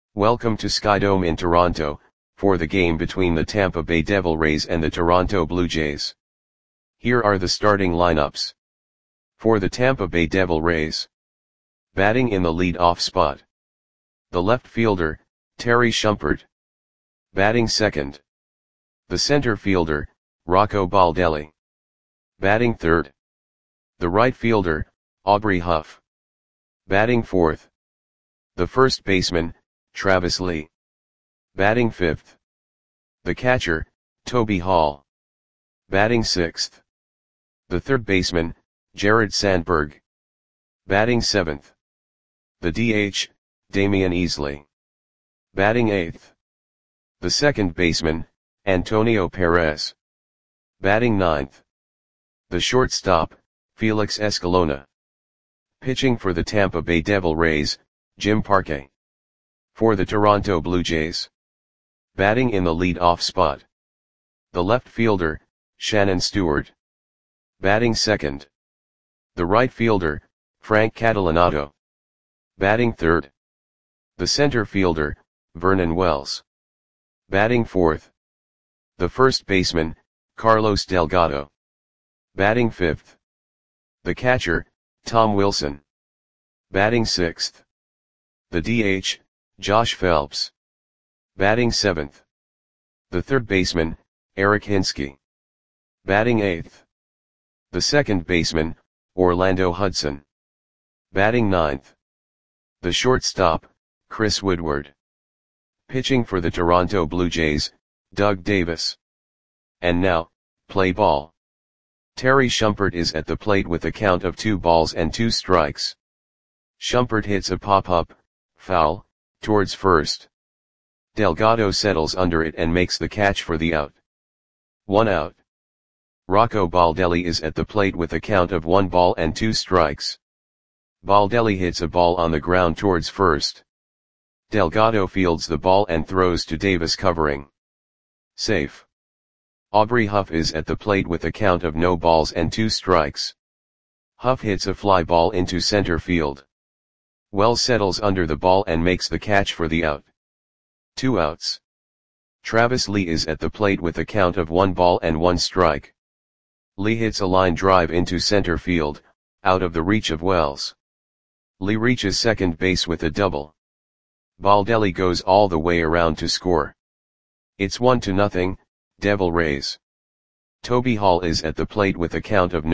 Welcome to Skydome in Toronto, for the game between the Tampa Bay Devil Rays and the Toronto Blue Jays. Here are the starting lineups. For the Tampa Bay Devil Rays. Batting in the lead-off spot. The left fielder, Terry Shumpert. Batting second. The center fielder, Rocco Baldelli. Batting third. The right fielder, Aubrey Huff. Batting fourth. The first baseman, Travis Lee. Batting fifth. The catcher, Toby Hall. Batting sixth. The third baseman, Jared Sandberg. Batting seventh. The DH, Damian Easley. Batting eighth. The second baseman, Antonio Perez. Batting ninth. The shortstop, Felix Escalona. Pitching for the Tampa Bay Devil Rays, Jim Parque. For the Toronto Blue Jays. Batting in the lead-off spot. The left fielder, Shannon Stewart. Batting second. The right fielder, Frank Catalanotto. Batting third. The center fielder, Vernon Wells. Batting fourth. The first baseman, Carlos Delgado. Batting fifth. The catcher, Tom Wilson. Batting sixth. The DH, Josh Phelps. Batting seventh. The third baseman, Eric Hinske. Batting eighth. The second baseman, Orlando Hudson. Batting ninth. The shortstop, Chris Woodward. Pitching for the Toronto Blue Jays, Doug Davis. And now, play ball. Terry Shumpert is at the plate with a count of 2-2. Shumpert hits a pop-up, foul, towards first. Delgado settles under it and makes the catch for the out. 1 out. Rocco Baldelli is at the plate with a count of 1-2. Baldelli hits a ball on the ground towards first. Delgado fields the ball and throws to Davis covering. Safe. Aubrey Huff is at the plate with a count of 0-2. Huff hits a fly ball into center field. Wells settles under the ball and makes the catch for the out. 2 outs. Travis Lee is at the plate with a count of 1-1. Lee hits a line drive into center field, out of the reach of Wells. Lee reaches second base with a double. Baldelli goes all the way around to score. It's 1-0, Devil Rays. Toby Hall is at the plate with a count of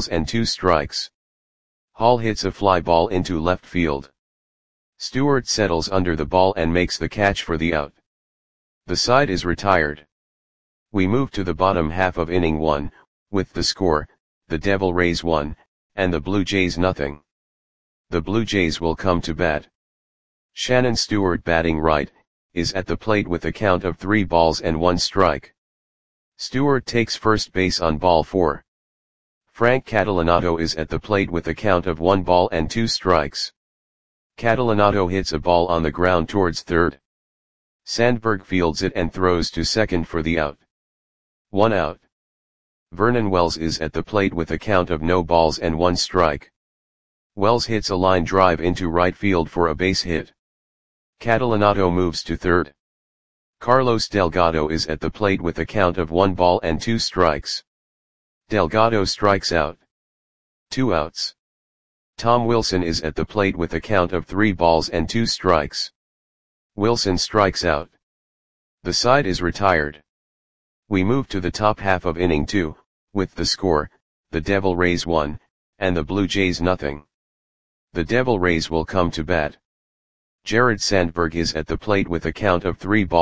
0-2. Hall hits a fly ball into left field. Stewart settles under the ball and makes the catch for the out. The side is retired. We move to the bottom half of inning 1, with the score, the Devil Rays 1, and the Blue Jays 0. The Blue Jays will come to bat. Shannon Stewart, batting right, is at the plate with a count of 3-1. Stewart takes first base on ball 4. Frank Catalanotto is at the plate with a count of 1-2. Catalanotto hits a ball on the ground towards third. Sandberg fields it and throws to second for the out. 1 out. Vernon Wells is at the plate with a count of 0-1. Wells hits a line drive into right field for a base hit. Catalanotto moves to third. Carlos Delgado is at the plate with a count of 1-2. Delgado strikes out. 2 outs. Tom Wilson is at the plate with a count of 3-2. Wilson strikes out. The side is retired. We move to the top half of inning 2, with the score, the Devil Rays 1, and the Blue Jays 0. The Devil Rays will come to bat. Jared Sandberg is at the plate with a count of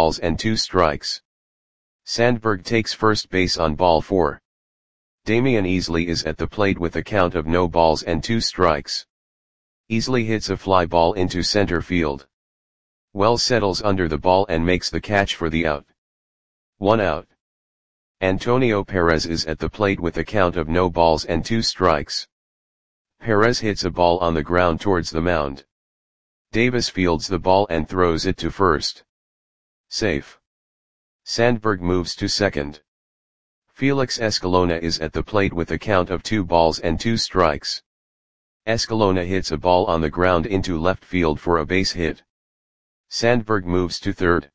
3-2. Sandberg takes first base on ball 4. Damian Easley is at the plate with a count of 0-2. Easley hits a fly ball into center field. Wells settles under the ball and makes the catch for the out. 1 out. Antonio Perez is at the plate with a count of 0-2. Perez hits a ball on the ground towards the mound. Davis fields the ball and throws it to first. Safe. Sandberg moves to second. Felix Escalona is at the plate with a count of 2-2. Escalona hits a ball on the ground into left field for a base hit. Sandberg moves to third.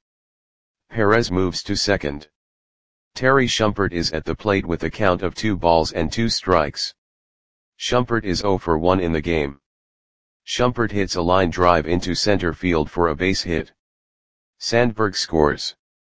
Perez moves to second. Terry Shumpert is at the plate with a count of 2 balls and 2 strikes. Shumpert is 0 for 1 in the game. Shumpert hits a line drive into center field for a base hit. Sandberg scores.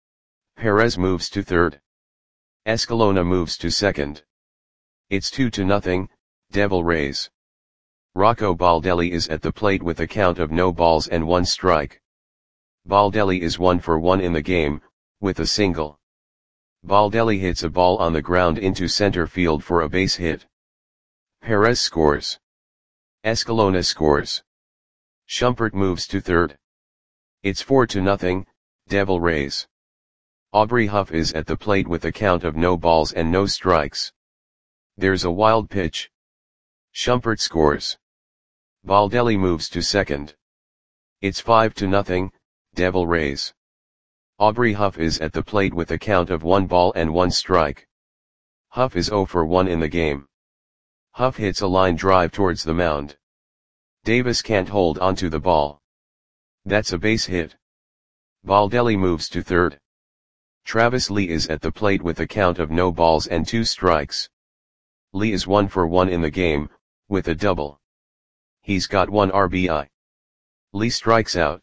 Perez moves to third. Escalona moves to second. It's 2-0, Devil Rays. Rocco Baldelli is at the plate with a count of no balls and 1 strike. Baldelli is 1 for 1 in the game, with a single. Baldelli hits a ball on the ground into center field for a base hit. Perez scores. Escalona scores. Shumpert moves to third. It's 4-0, Devil Rays. Aubrey Huff is at the plate with a count of no balls and no strikes. There's a wild pitch. Shumpert scores. Baldelli moves to second. It's 5-0, Devil Rays. Aubrey Huff is at the plate with a count of 1 ball and 1 strike. Huff is 0 for 1 in the game. Huff hits a line drive towards the mound. Davis can't hold onto the ball. That's a base hit. Baldelli moves to third. Travis Lee is at the plate with a count of no balls and 2 strikes. Lee is 1 for 1 in the game, with a double. He's got 1 RBI. Lee strikes out.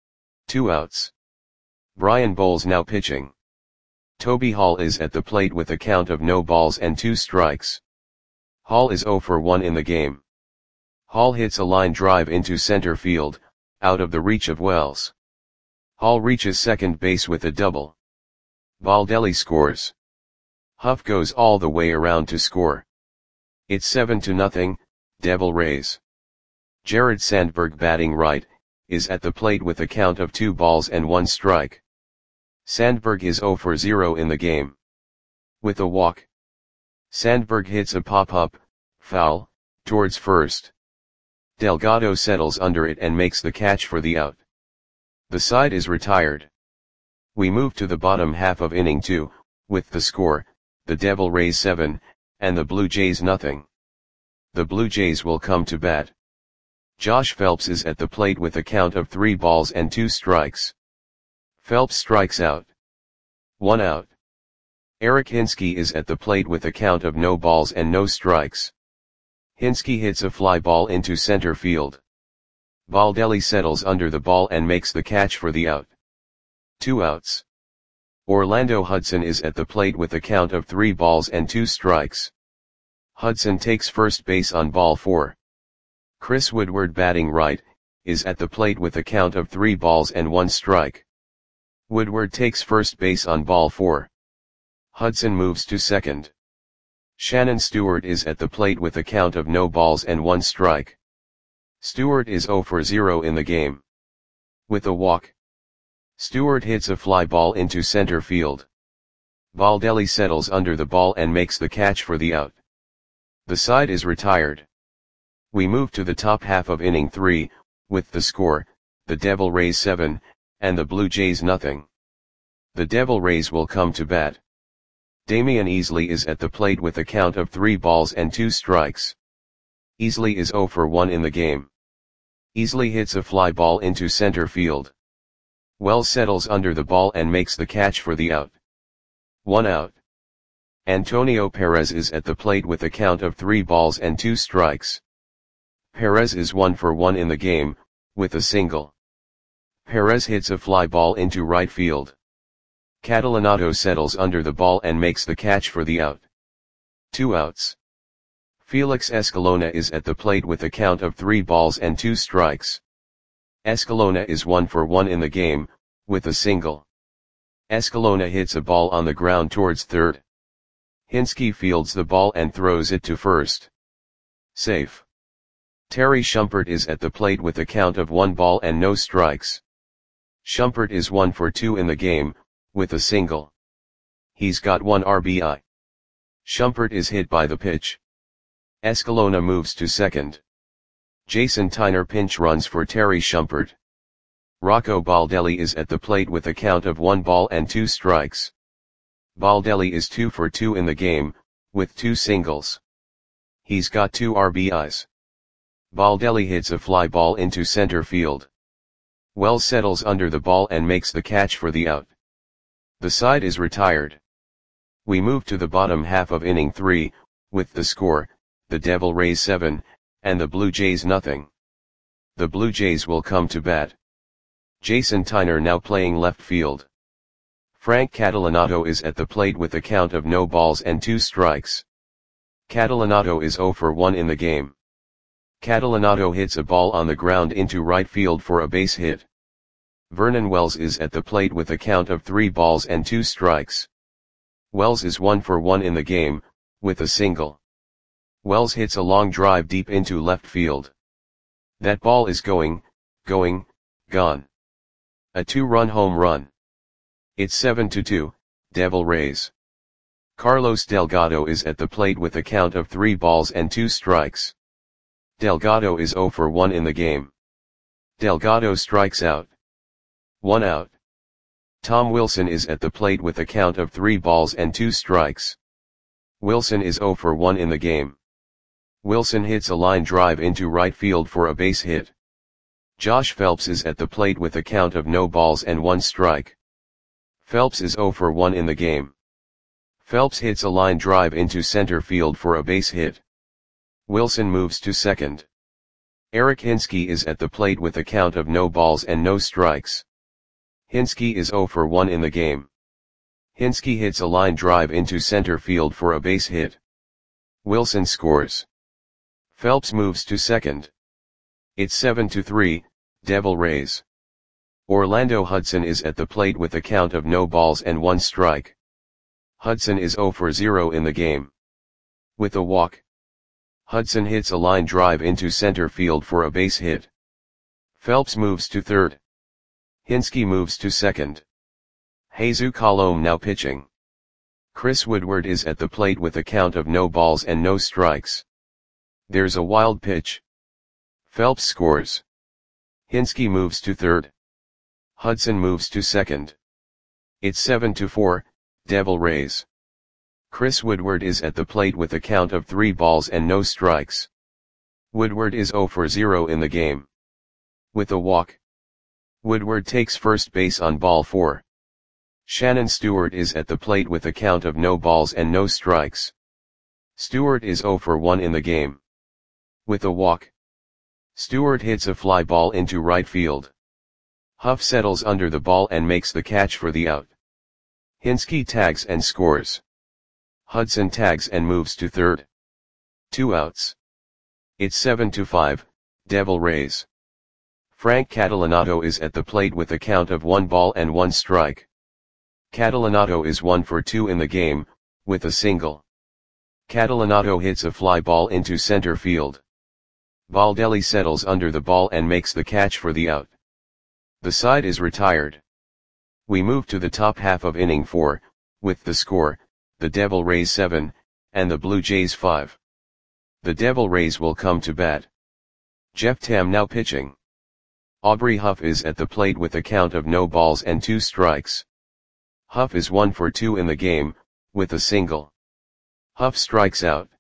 2 outs. Brian Bowles now pitching. Toby Hall is at the plate with a count of no balls and 2 strikes. Hall is 0 for 1 in the game. Hall hits a line drive into center field, out of the reach of Wells. Hall reaches second base with a double. Baldelli scores. Huff goes all the way around to score. It's 7-0, Devil Rays. Jared Sandberg, batting right, is at the plate with a count of 2 balls and 1 strike. Sandberg is 0 for 0 in the game. With a walk. Sandberg hits a pop-up, foul, towards first. Delgado settles under it and makes the catch for the out. The side is retired. We move to the bottom half of inning 2, with the score, the Devil Rays 7, and the Blue Jays nothing. The Blue Jays will come to bat. Josh Phelps is at the plate with a count of 3 balls and 2 strikes. Phelps strikes out. 1 out. Eric Hinske is at the plate with a count of no balls and no strikes. Hinske hits a fly ball into center field. Baldelli settles under the ball and makes the catch for the out. 2 outs. Orlando Hudson is at the plate with a count of 3 balls and 2 strikes. Hudson takes first base on ball 4. Chris Woodward, batting right, is at the plate with a count of 3 balls and 1 strike. Woodward takes first base on ball 4. Hudson moves to second. Shannon Stewart is at the plate with a count of no balls and 1 strike. Stewart is 0 for 0 in the game. With a walk. Stewart hits a fly ball into center field. Baldelli settles under the ball and makes the catch for the out. The side is retired. We move to the top half of inning 3, with the score, the Devil Rays 7, and the Blue Jays nothing. The Devil Rays will come to bat. Damian Easley is at the plate with a count of 3 balls and 2 strikes. Easley is 0 for 1 in the game. Easley hits a fly ball into center field. Wells settles under the ball and makes the catch for the out. 1 out. Antonio Perez is at the plate with a count of 3 balls and 2 strikes. Perez is 1 for 1 in the game, with a single. Perez hits a fly ball into right field. Catalanotto settles under the ball and makes the catch for the out. 2 outs. Felix Escalona is at the plate with a count of 3 balls and 2 strikes. Escalona is 1 for 1 in the game, with a single. Escalona hits a ball on the ground towards third. Hinske fields the ball and throws it to first. Safe. Terry Shumpert is at the plate with a count of 1 ball and no strikes. Shumpert is 1 for 2 in the game, with a single. He's got 1 RBI. Shumpert is hit by the pitch. Escalona moves to second. Jason Tyner pinch runs for Terry Shumpert. Rocco Baldelli is at the plate with a count of 1 ball and 2 strikes. Baldelli is 2 for 2 in the game, with 2 singles. He's got 2 RBIs. Baldelli hits a fly ball into center field. Wells settles under the ball and makes the catch for the out. The side is retired. We move to the bottom half of inning 3, with the score, the Devil Rays 7, and the Blue Jays nothing. The Blue Jays will come to bat. Jason Tyner now playing left field. Frank Catalanotto is at the plate with a count of no balls and 2 strikes. Catalanotto is 0 for 1 in the game. Catalanotto hits a ball on the ground into right field for a base hit. Vernon Wells is at the plate with a count of 3 balls and 2 strikes. Wells is 1 for 1 in the game, with a single. Wells hits a long drive deep into left field. That ball is gone. A 2-run home run. It's 7-2, Devil Rays. Carlos Delgado is at the plate with a count of 3 balls and 2 strikes. Delgado is 0 for 1 in the game. Delgado strikes out. 1 out. Tom Wilson is at the plate with a count of 3 balls and 2 strikes. Wilson is 0 for 1 in the game. Wilson hits a line drive into right field for a base hit. Josh Phelps is at the plate with a count of no balls and 1 strike. Phelps is 0 for 1 in the game. Phelps hits a line drive into center field for a base hit. Wilson moves to second. Eric Hinske is at the plate with a count of no balls and no strikes. Hinske is 0 for 1 in the game. Hinske hits a line drive into center field for a base hit. Wilson scores. Phelps moves to second. It's 7-3, Devil Rays. Orlando Hudson is at the plate with a count of no balls and 1 strike. Hudson is 0 for 0 in the game. With a walk. Hudson hits a line drive into center field for a base hit. Phelps moves to third. Hinske moves to second. Jesus Colome now pitching. Chris Woodward is at the plate with a count of no balls and no strikes. There's a wild pitch. Phelps scores. Hinske moves to third. Hudson moves to second. It's 7-4, Devil Rays. Chris Woodward is at the plate with a count of 3 balls and no strikes. Woodward is 0 for 0 in the game. With a walk. Woodward takes first base on ball 4. Shannon Stewart is at the plate with a count of no balls and no strikes. Stewart is 0 for 1 in the game. With a walk. Stewart hits a fly ball into right field. Huff settles under the ball and makes the catch for the out. Hinske tags and scores. Hudson tags and moves to third. 2 outs. It's 7-5, Devil Rays. Frank Catalanotto is at the plate with a count of 1 ball and 1 strike. Catalanotto is 1 for 2 in the game, with a single. Catalanotto hits a fly ball into center field. Baldelli settles under the ball and makes the catch for the out. The side is retired. We move to the top half of inning 4, with the score, the Devil Rays 7, and the Blue Jays 5. The Devil Rays will come to bat. Jeff Tam now pitching. Aubrey Huff is at the plate with a count of no balls and 2 strikes. Huff is 1 for 2 in the game, with a single. Huff strikes out.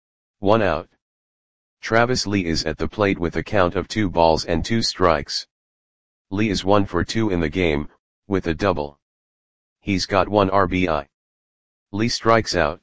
1 out. Travis Lee is at the plate with a count of 2 balls and 2 strikes. Lee is 1 for 2 in the game, with a double. He's got 1 RBI. Lee strikes out.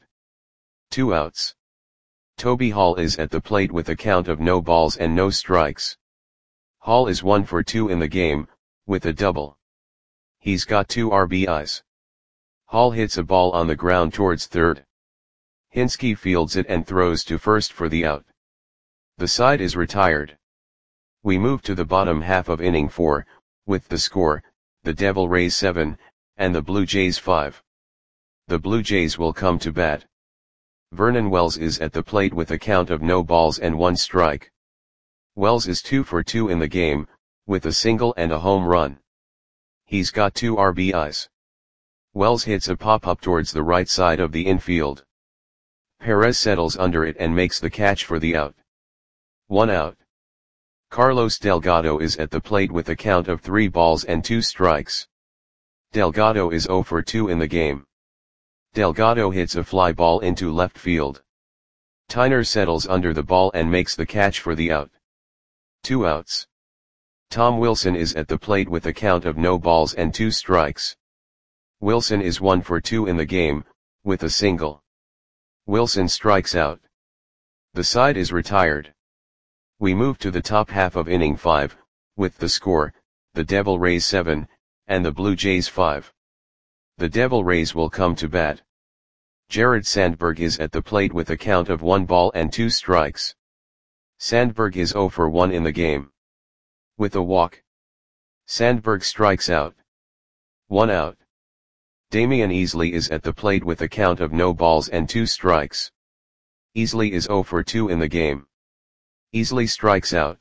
2 outs. Toby Hall is at the plate with a count of no balls and no strikes. Hall is 1 for 2 in the game, with a double. He's got 2 RBIs. Hall hits a ball on the ground towards third. Hinske fields it and throws to first for the out. The side is retired. We move to the bottom half of inning 4, with the score, the Devil Rays 7, and the Blue Jays 5. The Blue Jays will come to bat. Vernon Wells is at the plate with a count of no balls and 1 strike. Wells is 2 for 2 in the game, with a single and a home run. He's got 2 RBIs. Wells hits a pop-up towards the right side of the infield. Perez settles under it and makes the catch for the out. 1 out. Carlos Delgado is at the plate with a count of 3 balls and 2 strikes. Delgado is 0 for 2 in the game. Delgado hits a fly ball into left field. Tyner settles under the ball and makes the catch for the out. 2 outs. Tom Wilson is at the plate with a count of no balls and 2 strikes. Wilson is 1 for 2 in the game, with a single. Wilson strikes out. The side is retired. We move to the top half of inning 5, with the score, the Devil Rays 7, and the Blue Jays 5. The Devil Rays will come to bat. Jared Sandberg is at the plate with a count of 1 ball and 2 strikes. Sandberg is 0 for 1 in the game. With a walk. Sandberg strikes out. 1 out. Damian Easley is at the plate with a count of no balls and 2 strikes. Easley is 0 for 2 in the game. Easley strikes out.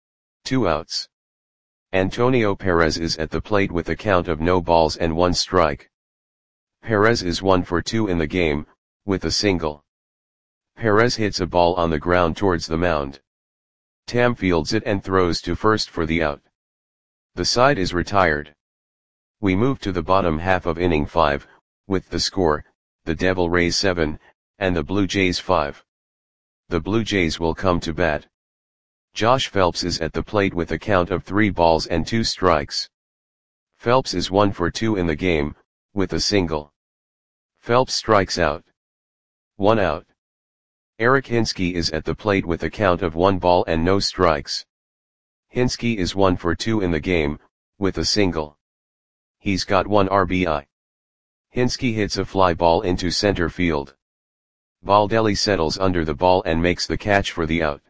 2 outs. Antonio Perez is at the plate with a count of no balls and 1 strike. Perez is 1 for 2 in the game, with a single. Perez hits a ball on the ground towards the mound. Tam fields it and throws to first for the out. The side is retired. We move to the bottom half of inning 5, with the score, the Devil Rays 7, and the Blue Jays 5. The Blue Jays will come to bat. Josh Phelps is at the plate with a count of 3 balls and 2 strikes. Phelps is 1 for 2 in the game, with a single. Phelps strikes out. 1 out. Eric Hinske is at the plate with a count of 1 ball and no strikes. Hinske is 1 for 2 in the game, with a single. He's got 1 RBI. Hinske hits a fly ball into center field. Baldelli settles under the ball and makes the catch for the out.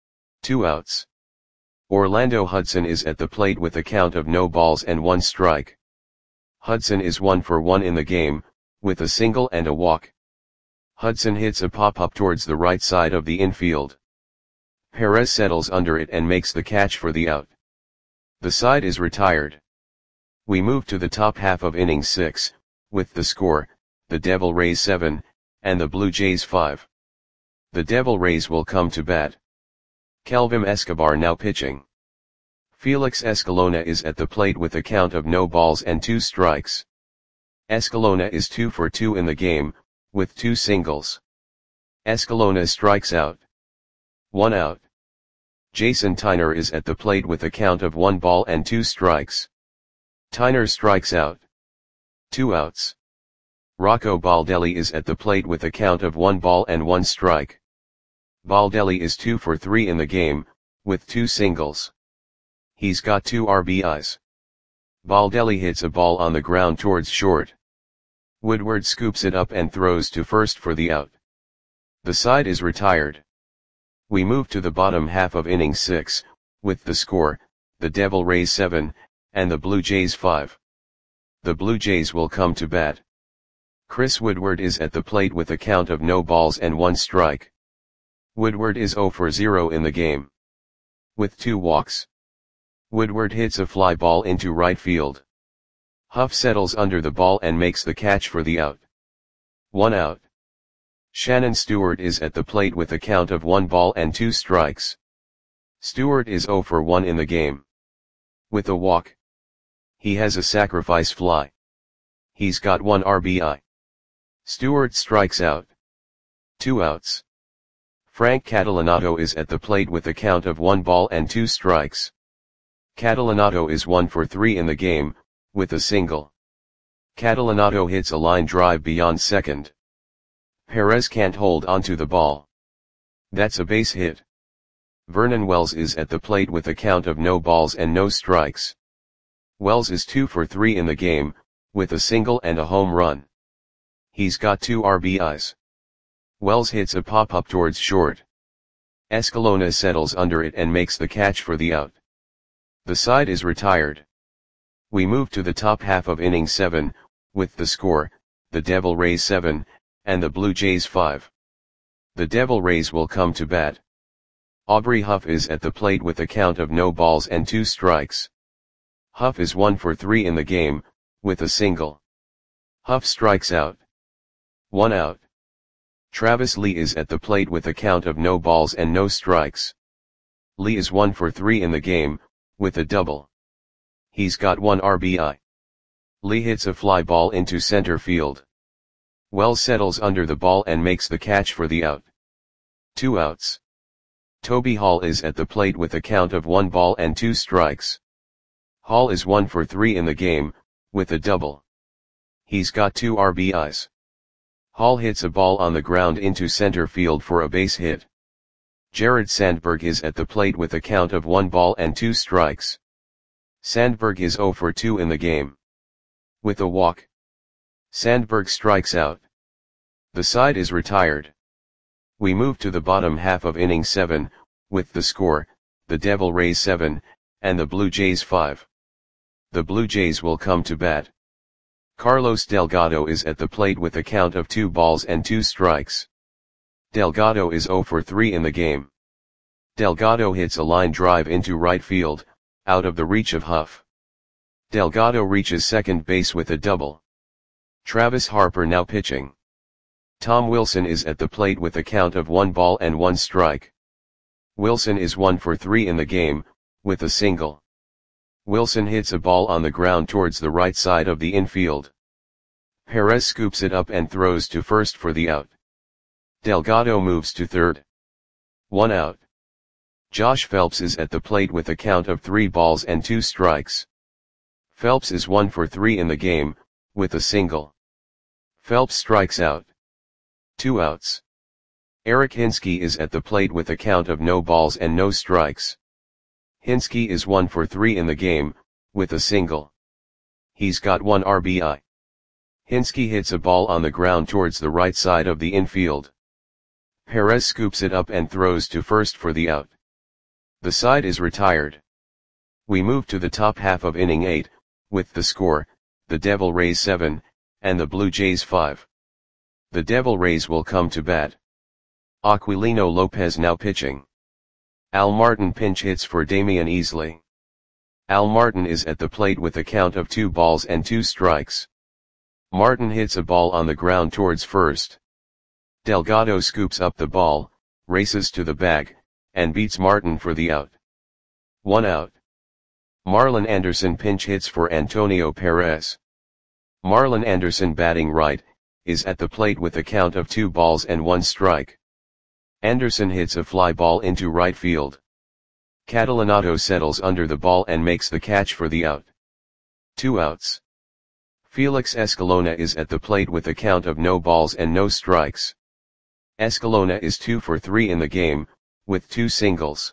2 outs. Orlando Hudson is at the plate with a count of no balls and 1 strike. Hudson is 1 for 1 in the game, with a single and a walk. Hudson hits a pop-up towards the right side of the infield. Perez settles under it and makes the catch for the out. The side is retired. We move to the top half of inning 6, with the score, the Devil Rays 7, and the Blue Jays 5. The Devil Rays will come to bat. Kelvin Escobar now pitching. Felix Escalona is at the plate with a count of no balls and 2 strikes. Escalona is 2 for 2 in the game, with 2 singles. Escalona strikes out. 1 out. Jason Tyner is at the plate with a count of 1 ball and 2 strikes. Tyner strikes out. 2 outs. Rocco Baldelli is at the plate with a count of 1 ball and 1 strike. Baldelli is 2 for 3 in the game, with 2 singles. He's got 2 RBIs. Baldelli hits a ball on the ground towards short. Woodward scoops it up and throws to first for the out. The side is retired. We move to the bottom half of inning 6, with the score, the Devil Rays 7, and the Blue Jays 5. The Blue Jays will come to bat. Chris Woodward is at the plate with a count of no balls and 1 strike. Woodward is 0 for 0 in the game. With 2 walks. Woodward hits a fly ball into right field. Huff settles under the ball and makes the catch for the out. 1 out. Shannon Stewart is at the plate with a count of 1 ball and 2 strikes. Stewart is 0 for 1 in the game. With a walk. He has a sacrifice fly. He's got 1 RBI. Stewart strikes out. 2 outs. Frank Catalanato is at the plate with a count of 1 ball and 2 strikes. Catalanato is 1 for 3 in the game, with a single. Catalanato hits a line drive beyond second. Perez can't hold onto the ball. That's a base hit. Vernon Wells is at the plate with a count of no balls and no strikes. Wells is 2 for 3 in the game, with a single and a home run. He's got 2 RBIs. Wells hits a pop-up towards short. Escalona settles under it and makes the catch for the out. The side is retired. We move to the top half of inning 7, with the score, the Devil Rays 7, and the Blue Jays 5. The Devil Rays will come to bat. Aubrey Huff is at the plate with a count of no balls and 2 strikes. Huff is 1 for 3 in the game, with a single. Huff strikes out. 1 out. Travis Lee is at the plate with a count of no balls and no strikes. Lee is 1 for 3 in the game, with a double. He's got 1 RBI. Lee hits a fly ball into center field. Wells settles under the ball and makes the catch for the out. 2 outs. Toby Hall is at the plate with a count of 1 ball and 2 strikes. Hall is 1 for 3 in the game, with a double. He's got 2 RBIs. Hall hits a ball on the ground into center field for a base hit. Jared Sandberg is at the plate with a count of 1 ball and 2 strikes. Sandberg is 0 for 2 in the game. With a walk, Sandberg strikes out. The side is retired. We move to the bottom half of inning 7, with the score, the Devil Rays 7, and the Blue Jays 5. The Blue Jays will come to bat. Carlos Delgado is at the plate with a count of 2 balls and 2 strikes. Delgado is 0 for 3 in the game. Delgado hits a line drive into right field, out of the reach of Huff. Delgado reaches second base with a double. Travis Harper now pitching. Tom Wilson is at the plate with a count of 1 ball and 1 strike. Wilson is 1 for 3 in the game, with a single. Wilson hits a ball on the ground towards the right side of the infield. Perez scoops it up and throws to first for the out. Delgado moves to third. 1 out. Josh Phelps is at the plate with a count of 3 balls and 2 strikes. Phelps is 1 for 3 in the game, with a single. Phelps strikes out. 2 outs. Eric Hinske is at the plate with a count of no balls and no strikes. Hinske is 1 for 3 in the game, with a single. He's got 1 RBI. Hinske hits a ball on the ground towards the right side of the infield. Perez scoops it up and throws to first for the out. The side is retired. We move to the top half of inning 8, with the score, the Devil Rays 7, and the Blue Jays 5. The Devil Rays will come to bat. Aquilino Lopez now pitching. Al Martin pinch hits for Damian Easley. Al Martin is at the plate with a count of 2 balls and 2 strikes. Martin hits a ball on the ground towards first. Delgado scoops up the ball, races to the bag, and beats Martin for the out. 1 out. Marlon Anderson pinch hits for Antonio Perez. Marlon Anderson batting right, is at the plate with a count of 2 balls and 1 strike. Anderson hits a fly ball into right field. Catalanato settles under the ball and makes the catch for the out. 2 outs. Felix Escalona is at the plate with a count of no balls and no strikes. Escalona is 2 for 3 in the game, with 2 singles.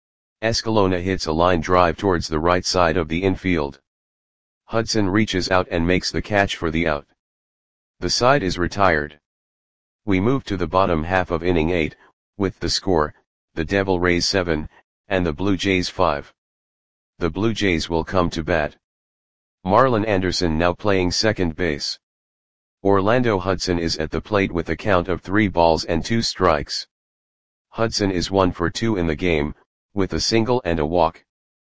Escalona hits a line drive towards the right side of the infield. Hudson reaches out and makes the catch for the out. The side is retired. We move to the bottom half of inning 8, with the score, the Devil Rays 7, and the Blue Jays 5. The Blue Jays will come to bat. Marlon Anderson now playing second base. Orlando Hudson is at the plate with a count of 3 balls and 2 strikes. Hudson is 1 for 2 in the game, with a single and a walk.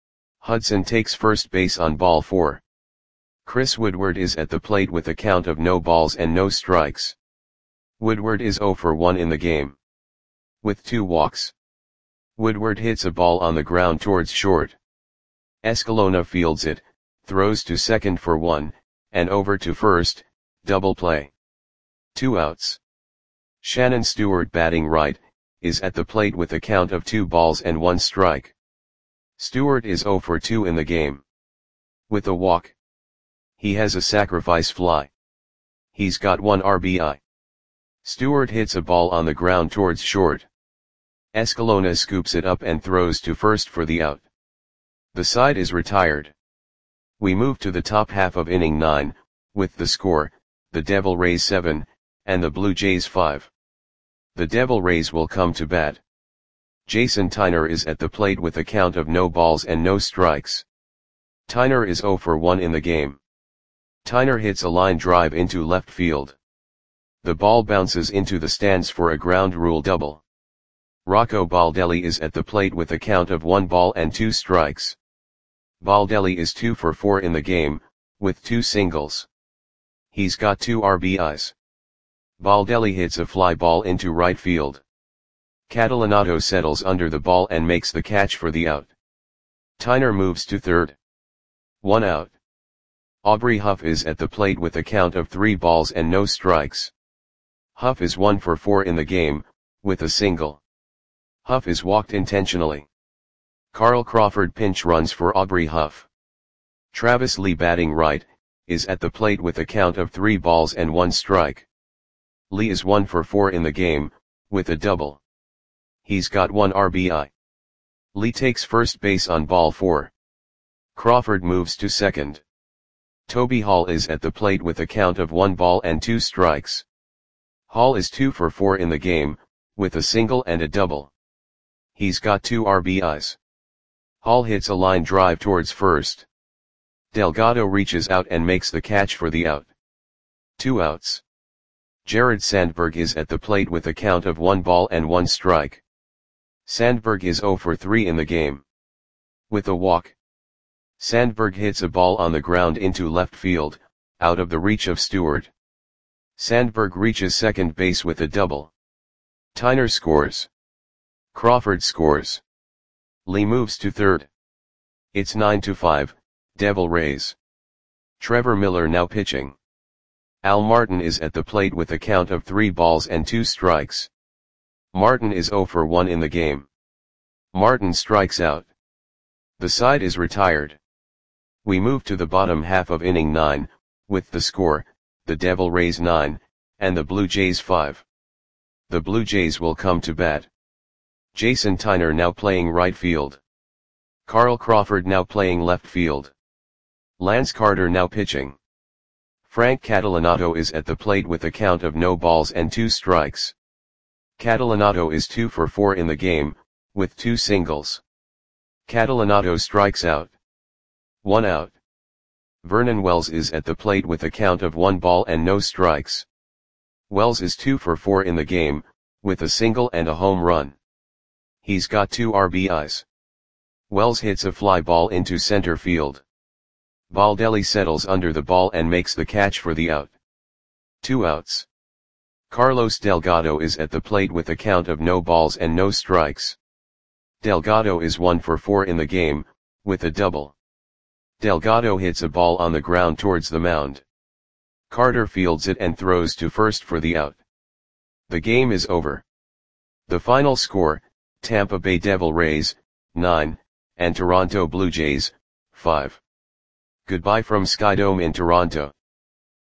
Hudson takes first base on ball 4. Chris Woodward is at the plate with a count of no balls and no strikes. Woodward is 0 for 1 in the game. With 2 walks. Woodward hits a ball on the ground towards short. Escalona fields it, throws to second for 1, and over to first, double play. 2 outs. Shannon Stewart batting right, is at the plate with a count of 2 balls and 1 strike. Stewart is 0 for 2 in the game. With a walk. He has a sacrifice fly. He's got 1 RBI. Stewart hits a ball on the ground towards short. Escalona scoops it up and throws to first for the out. The side is retired. We move to the top half of inning 9, with the score, the Devil Rays 7, and the Blue Jays 5. The Devil Rays will come to bat. Jason Tyner is at the plate with a count of no balls and no strikes. Tyner is 0 for 1 in the game. Tyner hits a line drive into left field. The ball bounces into the stands for a ground rule double. Rocco Baldelli is at the plate with a count of 1 ball and 2 strikes. Baldelli is 2 for 4 in the game, with 2 singles. He's got 2 RBIs. Baldelli hits a fly ball into right field. Catalanato settles under the ball and makes the catch for the out. Tyner moves to third. 1 out. Aubrey Huff is at the plate with a count of 3 balls and no strikes. Huff is 1 for 4 in the game, with a single. Huff is walked intentionally. Carl Crawford pinch runs for Aubrey Huff. Travis Lee batting right, is at the plate with a count of 3 balls and 1 strike. Lee is 1 for 4 in the game, with a double. He's got 1 RBI. Lee takes first base on ball 4. Crawford moves to second. Toby Hall is at the plate with a count of 1 ball and 2 strikes. Hall is 2 for 4 in the game, with a single and a double. He's got 2 RBIs. Hall hits a line drive towards first. Delgado reaches out and makes the catch for the out. 2 outs. Jared Sandberg is at the plate with a count of 1 ball and 1 strike. Sandberg is 0 for 3 in the game. With a walk. Sandberg hits a ball on the ground into left field, out of the reach of Stewart. Sandberg reaches second base with a double. Tyner scores. Crawford scores. Lee moves to third. It's 9-5, Devil Rays. Trevor Miller now pitching. Al Martin is at the plate with a count of 3 balls and 2 strikes. Martin is 0 for 1 in the game. Martin strikes out. The side is retired. We move to the bottom half of inning 9, with the score, the Devil Rays 9, and the Blue Jays 5. The Blue Jays will come to bat. Jason Tyner now playing right field. Carl Crawford now playing left field. Lance Carter now pitching. Frank Catalanato is at the plate with a count of no balls and 2 strikes. Catalanato is 2 for 4 in the game, with 2 singles. Catalanato strikes out. 1 out. Vernon Wells is at the plate with a count of 1 ball and no strikes. Wells is 2 for 4 in the game, with a single and a home run. He's got 2 RBIs. Wells hits a fly ball into center field. Baldelli settles under the ball and makes the catch for the out. 2 outs. Carlos Delgado is at the plate with a count of no balls and no strikes. Delgado is 1 for 4 in the game, with a double. Delgado hits a ball on the ground towards the mound. Carter fields it and throws to first for the out. The game is over. The final score, Tampa Bay Devil Rays, 9, and Toronto Blue Jays, 5. Goodbye from Skydome in Toronto.